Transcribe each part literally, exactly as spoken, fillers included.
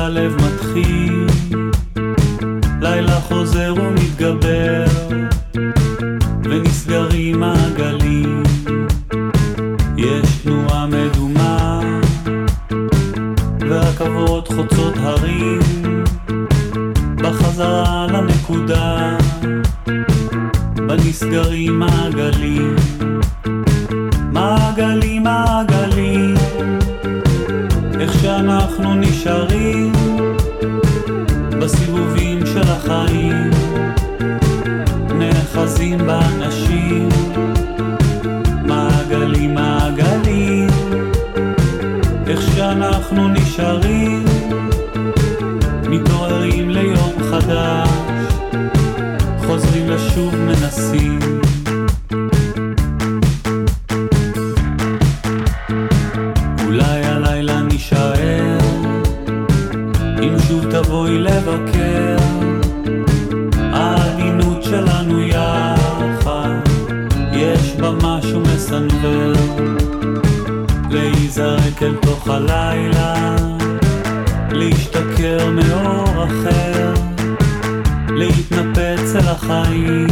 שהלב מתחיל, לילה חוזר ומתגבר, ונסגרים מעגלים, יש תנועה מדומה, והכבוד חוצות הרים, בחזרה לנקודה, בנסגרים מעגלים, מעגלים מעגלים, איך שאנחנו נשארים בסיבובים של החיים, נאחזים באנשים, מעגלים מעגלים, איך שאנחנו נשארים, מתעוררים ליום חדש, חוזרים לשוב מנסים. אולי הלילה נשאר, אם שוב תבואי לבקר, העדינות שלנו יחד, יש בה משהו מסנבר, להיזרק אל תוך הלילה, להשתכר מאור אחר, להתנפץ אל החיים,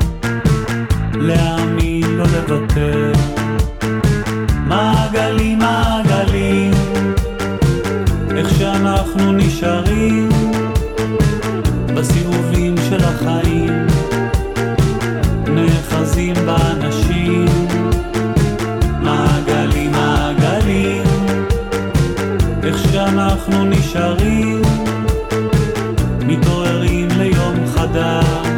להאמין לא לוותר, מעגלים מעגלים, איך שאנחנו נשארים בסיבובים של החיים, נאחזים באנשים, מעגלים מעגלים, איך שאנחנו נשארים, מתעוררים ליום חדש,